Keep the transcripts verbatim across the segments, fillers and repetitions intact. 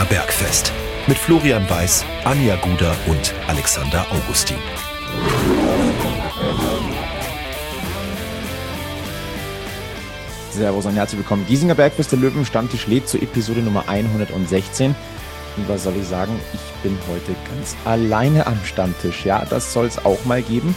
Bergfest mit Florian Weiß, Anja Guder und Alexander Augustin. Servus und herzlich willkommen. Giesinger Bergfest, der Löwen-Stammtisch lädt zur Episode Nummer hundertsechzehn. Und was soll ich sagen? Ich bin heute ganz alleine am Stammtisch. Ja, das soll es auch mal geben.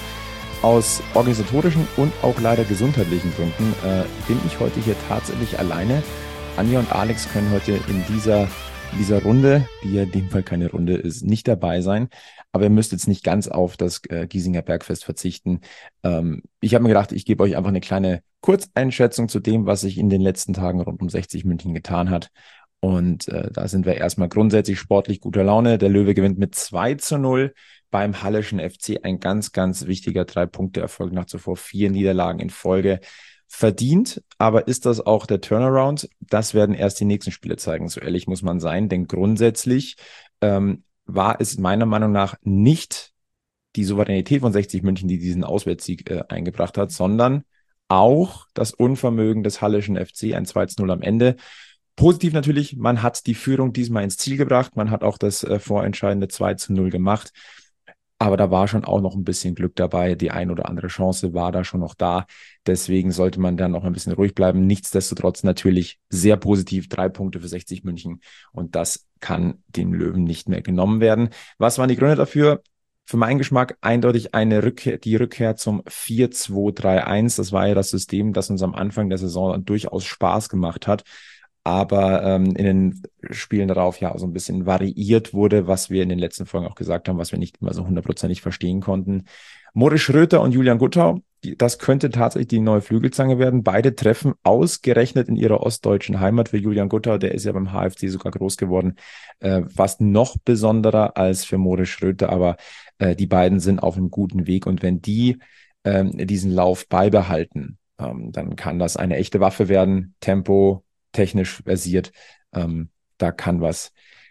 Aus organisatorischen und auch leider gesundheitlichen Gründen äh, bin ich heute hier tatsächlich alleine. Anja und Alex können heute in dieser, in dieser Runde, die ja in dem Fall keine Runde ist, nicht dabei sein. Aber ihr müsst jetzt nicht ganz auf das äh, Giesinger Bergfest verzichten. Ähm, ich habe mir gedacht, ich gebe euch einfach eine kleine Kurzeinschätzung zu dem, was sich in den letzten Tagen rund um sechzig München getan hat. Und äh, da sind wir erstmal grundsätzlich sportlich guter Laune. Der Löwe gewinnt mit zwei zu null beim Halleschen F C. Ein ganz, ganz wichtiger Drei-Punkte-Erfolg nach zuvor vier Niederlagen in Folge. Verdient, aber ist das auch der Turnaround? Das werden erst die nächsten Spiele zeigen, so ehrlich muss man sein. Denn grundsätzlich ähm, war es meiner Meinung nach nicht die Souveränität von sechzig München, die diesen Auswärtssieg äh, eingebracht hat, sondern auch das Unvermögen des Halleschen F C, ein zwei zu null am Ende. Positiv natürlich, man hat die Führung diesmal ins Ziel gebracht, man hat auch das äh, vorentscheidende zwei zu null gemacht, aber da war schon auch noch ein bisschen Glück dabei, die ein oder andere Chance war da schon noch da, deswegen sollte man dann noch ein bisschen ruhig bleiben. Nichtsdestotrotz natürlich sehr positiv, drei Punkte für sechzig München und das kann den Löwen nicht mehr genommen werden. Was waren die Gründe dafür? Für meinen Geschmack eindeutig eine Rückkehr, die Rückkehr zum vier zwei drei eins. Das war ja das System, das uns am Anfang der Saison durchaus Spaß gemacht hat, aber ähm, in den Spielen darauf ja auch so ein bisschen variiert wurde, was wir in den letzten Folgen auch gesagt haben, was wir nicht immer so hundertprozentig verstehen konnten. Moritz Schröter und Julian Guttau, die, das könnte tatsächlich die neue Flügelzange werden. Beide treffen ausgerechnet in ihrer ostdeutschen Heimat. Für Julian Guttau, der ist ja beim H F C sogar groß geworden, äh, fast noch besonderer als für Moritz Schröter, aber äh, die beiden sind auf einem guten Weg und wenn die ähm, diesen Lauf beibehalten, ähm, dann kann das eine echte Waffe werden. Tempo, technisch versiert, ähm, da kann was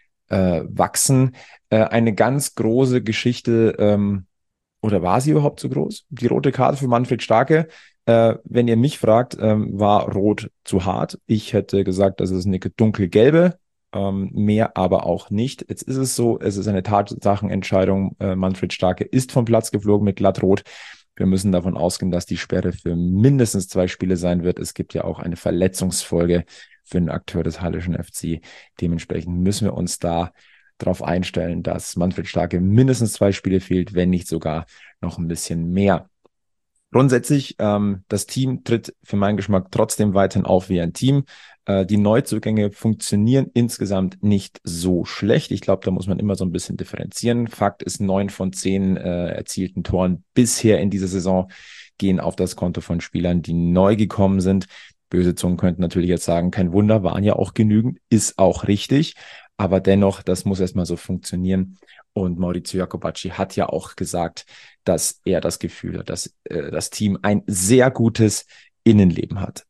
äh, wachsen. Äh, eine ganz große Geschichte, ähm, oder war sie überhaupt so groß? Die rote Karte für Manfred Starke, äh, wenn ihr mich fragt, ähm, war rot zu hart. Ich hätte gesagt, das ist eine dunkelgelbe, ähm, mehr aber auch nicht. Jetzt ist es so, es ist eine Tatsachenentscheidung. Äh, Manfred Starke ist vom Platz geflogen mit glattrot. Wir müssen davon ausgehen, dass die Sperre für mindestens zwei Spiele sein wird. Es gibt ja auch eine Verletzungsfolge für einen Akteur des Halleschen F C. Dementsprechend müssen wir uns da darauf einstellen, dass Manfred Starke mindestens zwei Spiele fehlt, wenn nicht sogar noch ein bisschen mehr. Grundsätzlich, ähm, das Team tritt für meinen Geschmack trotzdem weiterhin auf wie ein Team. Äh, die Neuzugänge funktionieren insgesamt nicht so schlecht. Ich glaube, da muss man immer so ein bisschen differenzieren. Fakt ist, neun von zehn äh, erzielten Toren bisher in dieser Saison gehen auf das Konto von Spielern, die neu gekommen sind. Böse Zungen könnten natürlich jetzt sagen, kein Wunder, waren ja auch genügend, ist auch richtig. Aber dennoch, das muss erstmal so funktionieren. Und Maurizio Jacobacci hat ja auch gesagt, dass er das Gefühl hat, dass äh, das Team ein sehr gutes Innenleben hat.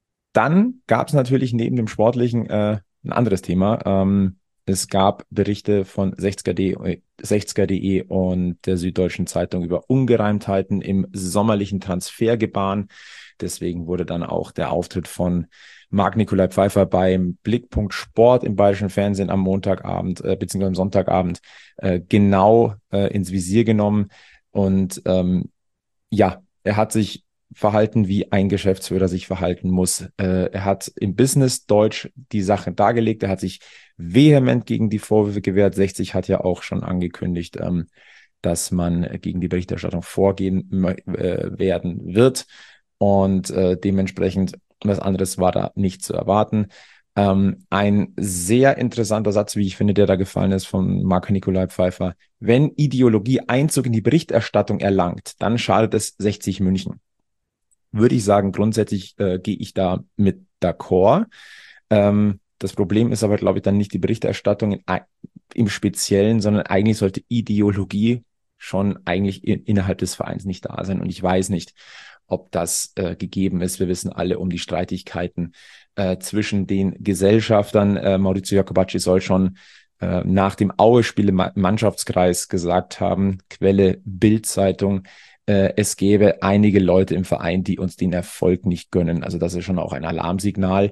Dann gab es natürlich neben dem Sportlichen äh, ein anderes Thema. Ähm, es gab Berichte von sechziger punkt de und der Süddeutschen Zeitung über Ungereimtheiten im sommerlichen Transfergebaren. Deswegen wurde dann auch der Auftritt von Marc-Nicolai Pfeiffer beim Blickpunkt Sport im Bayerischen Fernsehen am Montagabend äh, bzw. am Sonntagabend äh, genau äh, ins Visier genommen. Und ähm, ja, er hat sich verhalten, wie ein Geschäftsführer sich verhalten muss. Äh, er hat im Business-Deutsch die Sache dargelegt. Er hat sich vehement gegen die Vorwürfe gewehrt. sechzig hat ja auch schon angekündigt, ähm, dass man gegen die Berichterstattung vorgehen äh, werden wird. Und äh, dementsprechend, was anderes war da nicht zu erwarten. Ähm, ein sehr interessanter Satz, wie ich finde, der da gefallen ist von Marc-Nicolai Pfeiffer. Wenn Ideologie Einzug in die Berichterstattung erlangt, dann schadet es sechzig München. Würde ich sagen, grundsätzlich äh, gehe ich da mit d'accord. Ähm, das Problem ist aber, glaube ich, dann nicht die Berichterstattung in, im Speziellen, sondern eigentlich sollte Ideologie schon eigentlich in, innerhalb des Vereins nicht da sein. Und ich weiß nicht, ob das äh, gegeben ist. Wir wissen alle um die Streitigkeiten äh, zwischen den Gesellschaftern. Äh, Maurizio Jacobacci soll schon äh, nach dem Aue-Spiel im Mannschaftskreis gesagt haben, Quelle Bild-Zeitung, äh, es gäbe einige Leute im Verein, die uns den Erfolg nicht gönnen. Also das ist schon auch ein Alarmsignal.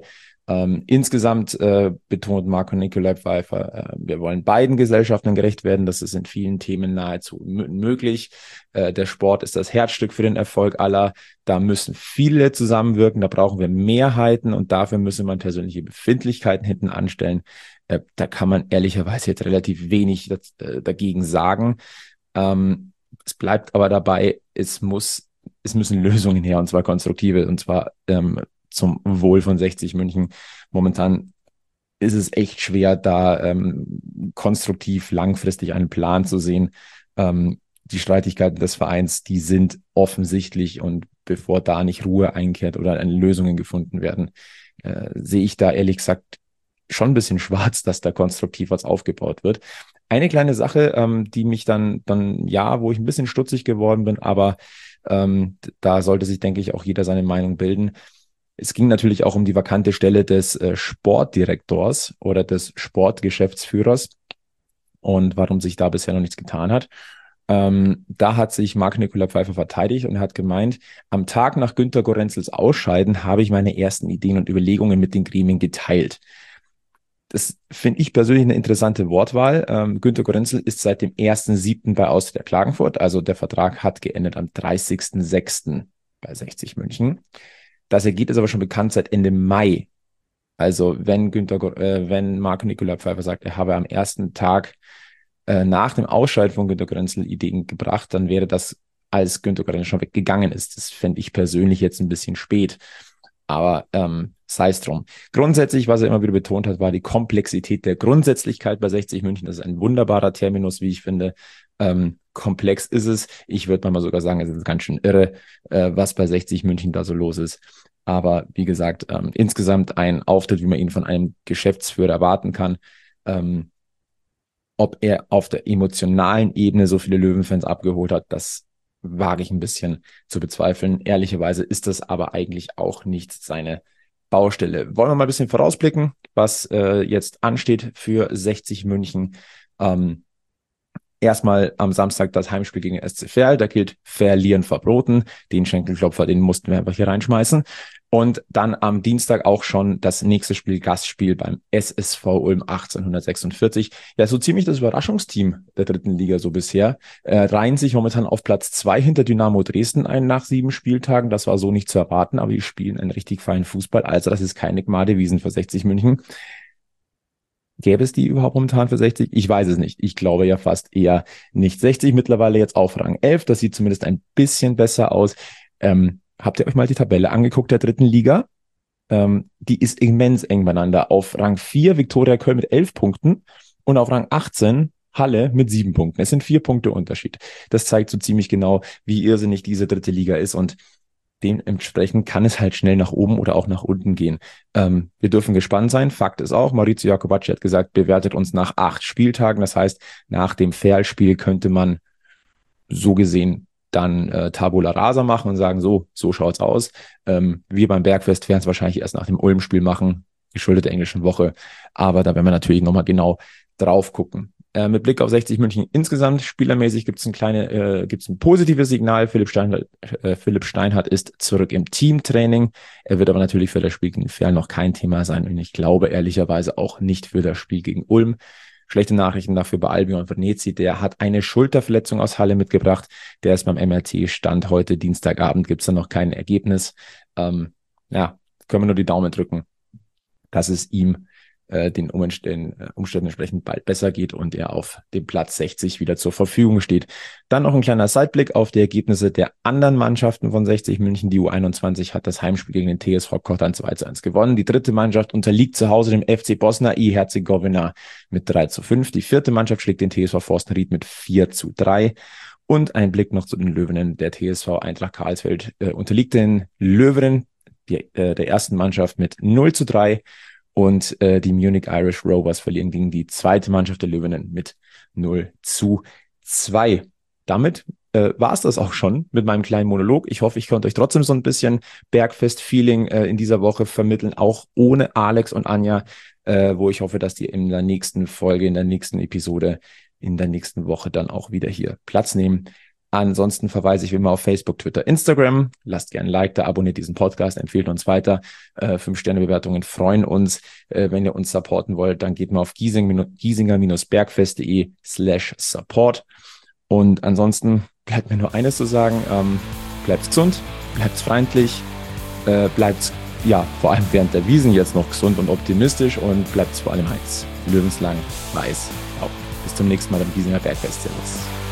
Ähm, insgesamt äh, betont Marco Nikolai Pfeiffer, äh, wir wollen beiden Gesellschaften gerecht werden. Das ist in vielen Themen nahezu m- möglich. Äh, der Sport ist das Herzstück für den Erfolg aller. Da müssen viele zusammenwirken. Da brauchen wir Mehrheiten und dafür müsse man persönliche Befindlichkeiten hinten anstellen. Äh, da kann man ehrlicherweise jetzt relativ wenig das, äh, dagegen sagen. Ähm, es bleibt aber dabei, es muss, es müssen Lösungen her und zwar konstruktive und zwar ähm, zum Wohl von sechzig München. Momentan ist es echt schwer, da ähm, konstruktiv langfristig einen Plan zu sehen. Ähm, die Streitigkeiten des Vereins, die sind offensichtlich und bevor da nicht Ruhe einkehrt oder Lösungen gefunden werden, äh, sehe ich da ehrlich gesagt schon ein bisschen schwarz, dass da konstruktiv was aufgebaut wird. Eine kleine Sache, ähm, die mich dann, dann, ja, wo ich ein bisschen stutzig geworden bin, aber ähm, da sollte sich, denke ich, auch jeder seine Meinung bilden. Es ging natürlich auch um die vakante Stelle des äh, Sportdirektors oder des Sportgeschäftsführers und warum sich da bisher noch nichts getan hat. Ähm, da hat sich Marc-Nicolas Pfeiffer verteidigt und hat gemeint, am Tag nach Günter Gorenzels Ausscheiden habe ich meine ersten Ideen und Überlegungen mit den Gremien geteilt. Das finde ich persönlich eine interessante Wortwahl. Ähm, Günter Gorenzel ist seit dem ersten siebten bei Austria Klagenfurt, also der Vertrag hat geendet am dreißigsten sechsten bei sechzig München. Das Ergebnis ist aber schon bekannt seit Ende Mai. Also wenn Günter, äh, wenn Marc-Nicolas Pfeiffer sagt, er habe am ersten Tag äh, nach dem Ausscheiden von Günter Gorenzel Ideen gebracht, dann wäre das, als Günter Gorenzel schon weggegangen ist. Das fände ich persönlich jetzt ein bisschen spät. Aber ähm, sei es drum. Grundsätzlich, was er immer wieder betont hat, war die Komplexität der Grundsätzlichkeit bei sechzig München. Das ist ein wunderbarer Terminus, wie ich finde. Ähm, komplex ist es. Ich würde mal sogar sagen, es ist ganz schön irre, äh, was bei sechzig München da so los ist. Aber wie gesagt, ähm, insgesamt ein Auftritt, wie man ihn von einem Geschäftsführer erwarten kann. Ähm, ob er auf der emotionalen Ebene so viele Löwenfans abgeholt hat, das wage ich ein bisschen zu bezweifeln. Ehrlicherweise ist das aber eigentlich auch nicht seine Baustelle. Wollen wir mal ein bisschen vorausblicken, was äh, jetzt ansteht für sechzig München. Ähm, Erstmal am Samstag das Heimspiel gegen S C Verl. Da gilt verlieren verboten. Den Schenkelklopfer, den mussten wir einfach hier reinschmeißen. Und dann am Dienstag auch schon das nächste Spiel, Gastspiel beim S S V Ulm achtzehnhundertsechsundvierzig. Ja, so ziemlich das Überraschungsteam der dritten Liga so bisher. Äh, reihen sich momentan auf Platz zwei hinter Dynamo Dresden ein nach sieben Spieltagen. Das war so nicht zu erwarten, aber die spielen einen richtig feinen Fußball. Also das ist keine Gmadewiesen für sechzig München. Gäbe es die überhaupt momentan für sechzig? Ich weiß es nicht. Ich glaube ja fast eher nicht. sechzig mittlerweile jetzt auf Rang elf. Das sieht zumindest ein bisschen besser aus. Ähm, habt ihr euch mal die Tabelle angeguckt der dritten Liga? Ähm, die ist immens eng beieinander. Auf Rang vier Viktoria Köln mit elf Punkten und auf Rang achtzehn Halle mit sieben Punkten. Es sind vier Punkte Unterschied. Das zeigt so ziemlich genau, wie irrsinnig diese dritte Liga ist und dementsprechend kann es halt schnell nach oben oder auch nach unten gehen. Ähm, wir dürfen gespannt sein. Fakt ist auch, Maurizio Jacobacci hat gesagt, bewertet uns nach acht Spieltagen. Das heißt, nach dem Verl-Spiel könnte man so gesehen dann äh, Tabula Rasa machen und sagen, so, so schaut's aus. Ähm, wir beim Bergfest werden es wahrscheinlich erst nach dem Ulm-Spiel machen, geschuldet der englischen Woche. Aber da werden wir natürlich nochmal genau drauf gucken. Äh, mit Blick auf sechzig München insgesamt, spielermäßig gibt es ein kleine, äh, gibt es ein positives Signal. Philipp Steinhardt, äh, Philipp Steinhardt ist zurück im Teamtraining. Er wird aber natürlich für das Spiel gegen Verl noch kein Thema sein und ich glaube ehrlicherweise auch nicht für das Spiel gegen Ulm. Schlechte Nachrichten dafür bei Albion Venezi. Der hat eine Schulterverletzung aus Halle mitgebracht. Der ist beim M R T-Stand heute Dienstagabend. Gibt es da noch kein Ergebnis. Ähm, ja, können wir nur die Daumen drücken, dass es ihm äh, den Umständen, äh, Umständen entsprechend bald besser geht und er auf dem Platz sechzig wieder zur Verfügung steht. Dann noch ein kleiner Sideblick auf die Ergebnisse der anderen Mannschaften von sechzig München. Die U einundzwanzig hat das Heimspiel gegen den T S V Kottern zwei zu eins gewonnen. Die dritte Mannschaft unterliegt zu Hause dem F C Bosna i Herzegowina mit drei zu fünf. Die vierte Mannschaft schlägt den T S V Forstenried mit vier zu drei. Und ein Blick noch zu den Löwinnen. Der T S V Eintracht Karlsfeld äh, unterliegt den Löwinnen, die, äh, der ersten Mannschaft, mit null zu drei. Und äh, die Munich Irish Rovers verlieren gegen die zweite Mannschaft der Löwinnen mit null zu zwei. Damit äh, war es das auch schon mit meinem kleinen Monolog. Ich hoffe, ich konnte euch trotzdem so ein bisschen Bergfest-Feeling äh, in dieser Woche vermitteln, auch ohne Alex und Anja, äh, wo ich hoffe, dass die in der nächsten Folge, in der nächsten Episode, in der nächsten Woche dann auch wieder hier Platz nehmen. Ansonsten verweise ich wie immer auf Facebook, Twitter, Instagram. Lasst gerne ein Like da, abonniert diesen Podcast, empfehlt uns weiter. Äh, Fünf-Sterne-Bewertungen freuen uns. Äh, wenn ihr uns supporten wollt, dann geht mal auf giesing, giesinger-bergfest.de slash support. Und ansonsten bleibt mir nur eines zu sagen. Ähm, bleibt gesund, bleibt freundlich, äh, bleibt ja vor allem während der Wiesn jetzt noch gesund und optimistisch und bleibt vor allem eins. Löwenslang, weiß, auch. Bis zum nächsten Mal beim Giesinger Bergfest. Servus.